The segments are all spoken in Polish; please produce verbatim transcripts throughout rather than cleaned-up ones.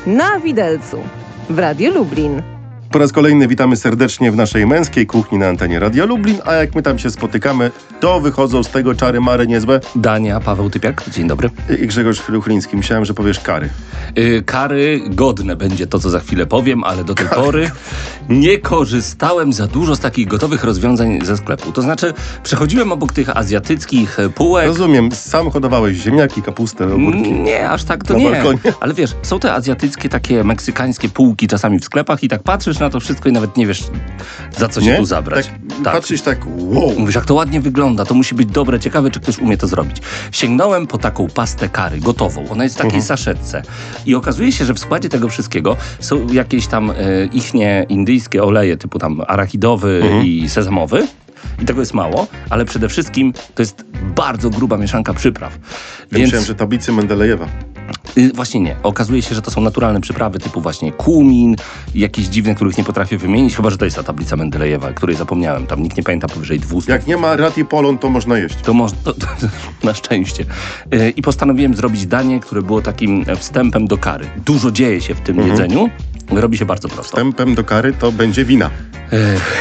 Na widelcu w Radiu Lublin. Po raz kolejny witamy serdecznie w naszej męskiej kuchni na antenie Radia Lublin, a jak my tam się spotykamy, to wychodzą z tego czary mary niezłe. Dania, Paweł Typiak, dzień dobry. I Grzegorz Ruchliński. Myślałem, że powiesz kary. Yy, kary godne będzie to, co za chwilę powiem, ale do tej pory nie korzystałem za dużo z takich gotowych rozwiązań ze sklepu. To znaczy, przechodziłem obok tych azjatyckich półek. Rozumiem, sam hodowałeś ziemniaki, kapustę, ogórki. Nie, aż tak to na nie. balkonie. Ale wiesz, są te azjatyckie, takie meksykańskie półki czasami w sklepach i tak patrzysz na to wszystko i nawet nie wiesz, za co się Nie? tu zabrać. Tak, tak. Patrzysz tak, wow. Mówisz, jak to ładnie wygląda, to musi być dobre, ciekawe, czy ktoś umie to zrobić. Sięgnąłem po taką pastę curry, gotową. Ona jest w takiej Mhm. saszetce. I okazuje się, że w składzie tego wszystkiego są jakieś tam e, ichnie indyjskie oleje, typu tam arachidowy Mhm. i sezamowy. I tego jest mało, ale przede wszystkim to jest bardzo gruba mieszanka przypraw. Ja Więc myślałem, że tablicy Mendelejewa. y, właśnie nie. Okazuje się, że to są naturalne przyprawy typu właśnie kumin, jakieś dziwne, których nie potrafię wymienić, chyba że to jest ta tablica Mendelejewa, której zapomniałem. Tam nikt nie pamięta powyżej dwieście. Jak nie ma ratipolon, to można jeść. To może, to, to, na szczęście. Yy, I postanowiłem zrobić danie, które było takim wstępem do kary. Dużo dzieje się w tym Mhm. jedzeniu. Robi się bardzo prosto. Wstępem do kary to będzie wina. Yy,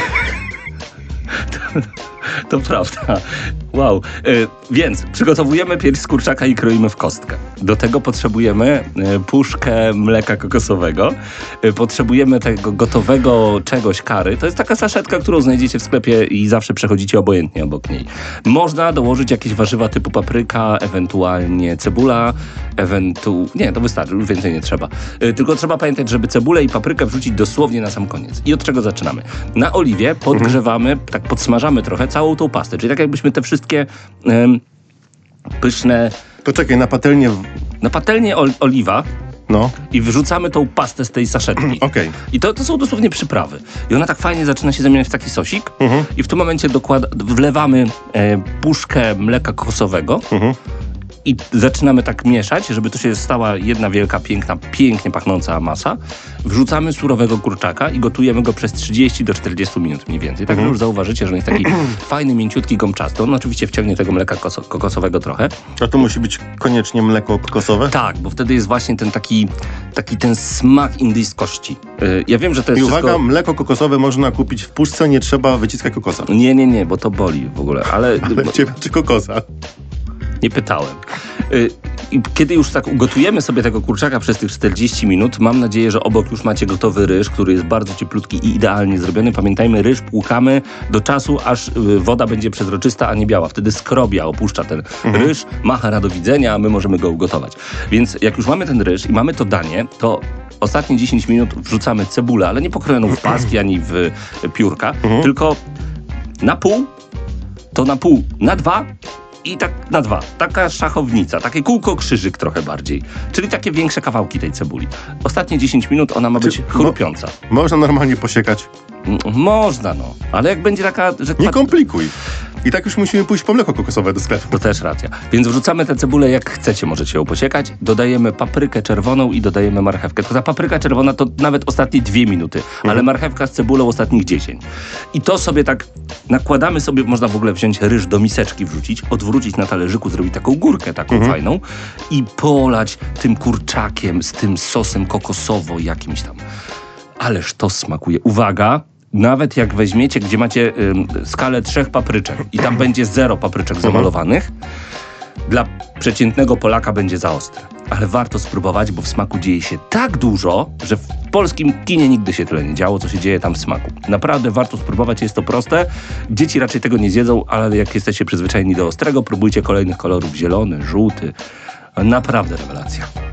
to, to prawda. Wow. Yy, więc przygotowujemy pierś z kurczaka i kroimy w kostkę. Do tego potrzebujemy yy, puszkę mleka kokosowego. Yy, potrzebujemy tego gotowego czegoś kary. To jest taka saszetka, którą znajdziecie w sklepie i zawsze przechodzicie obojętnie obok niej. Można dołożyć jakieś warzywa typu papryka, ewentualnie cebula, ewentu... Nie, to wystarczy, już więcej nie trzeba. Yy, tylko trzeba pamiętać, żeby cebulę i paprykę wrzucić dosłownie na sam koniec. I od czego zaczynamy? Na oliwie podgrzewamy, mhm. tak podsmażamy trochę całą tą pastę. Czyli tak jakbyśmy te wszystkie ym, pyszne... To czekaj, na patelnię... W... Na patelnię ol- oliwa No, i wyrzucamy tą pastę z tej saszetki. okej. I to, to są dosłownie przyprawy. I ona tak fajnie zaczyna się zamieniać w taki sosik. Mhm. I w tym momencie dokłada, wlewamy e, puszkę mleka kokosowego Mhm. i zaczynamy tak mieszać, żeby to się stała jedna wielka, piękna, pięknie pachnąca masa. Wrzucamy surowego kurczaka i gotujemy go przez trzydzieści do czterdziestu minut mniej więcej. Tak Mhm. już zauważycie, że on jest taki fajny, mięciutki, gąbczasty. On oczywiście wciągnie tego mleka kos- kokosowego trochę. A to musi być koniecznie mleko kokosowe? Tak, bo wtedy jest właśnie ten taki, taki ten smak indyjskości. Yy, ja wiem, że to I jest uwaga, wszystko... mleko kokosowe można kupić w puszce, nie trzeba wyciskać kokosa. Nie, nie, nie, bo to boli w ogóle, ale... Ale ciebie czy kokosa? Nie pytałem. Y, I kiedy już tak ugotujemy sobie tego kurczaka przez tych czterdzieści minut, mam nadzieję, że obok już macie gotowy ryż, który jest bardzo cieplutki i idealnie zrobiony. Pamiętajmy, ryż płukamy do czasu, aż y, woda będzie przezroczysta, a nie biała. Wtedy skrobia opuszcza ten Mhm. ryż, macha na do widzenia, a my możemy go ugotować. Więc jak już mamy ten ryż i mamy to danie, to ostatnie dziesięć minut wrzucamy cebulę, ale nie pokrojoną w paski ani w y, piórka, Mhm. tylko na pół, to na pół, na dwa, i tak na dwa. Taka szachownica, takie kółko krzyżyk trochę bardziej. Czyli takie większe kawałki tej cebuli. Ostatnie dziesięć minut ona ma być Czy- chrupiąca. Można normalnie posiekać. M- Można no, ale jak będzie taka, że Nie kwa- komplikuj. I tak już musimy pójść po mleko kokosowe do sklepu. to też racja. Więc wrzucamy tę cebulę jak chcecie, możecie ją posiekać. Dodajemy paprykę czerwoną i dodajemy marchewkę. To ta papryka czerwona to nawet ostatnie dwie minuty, ale marchewka z cebulą ostatnich dziesięć. I to sobie tak nakładamy sobie, można w ogóle wziąć ryż do miseczki, wrzucić, odwrócić na talerzyku, zrobić taką górkę taką Mhm. fajną i polać tym kurczakiem z tym sosem kokosowo jakimś tam. Ależ to smakuje. Uwaga! Nawet jak weźmiecie, gdzie macie ym, skalę trzech papryczek i tam będzie zero papryczek zamalowanych, dla przeciętnego Polaka będzie za ostre. Ale warto spróbować, bo w smaku dzieje się tak dużo, że w polskim kinie nigdy się tyle nie działo, co się dzieje tam w smaku. Naprawdę warto spróbować, jest to proste. Dzieci raczej tego nie zjedzą, ale jak jesteście przyzwyczajeni do ostrego, próbujcie kolejnych kolorów. Zielony, żółty. Naprawdę rewelacja.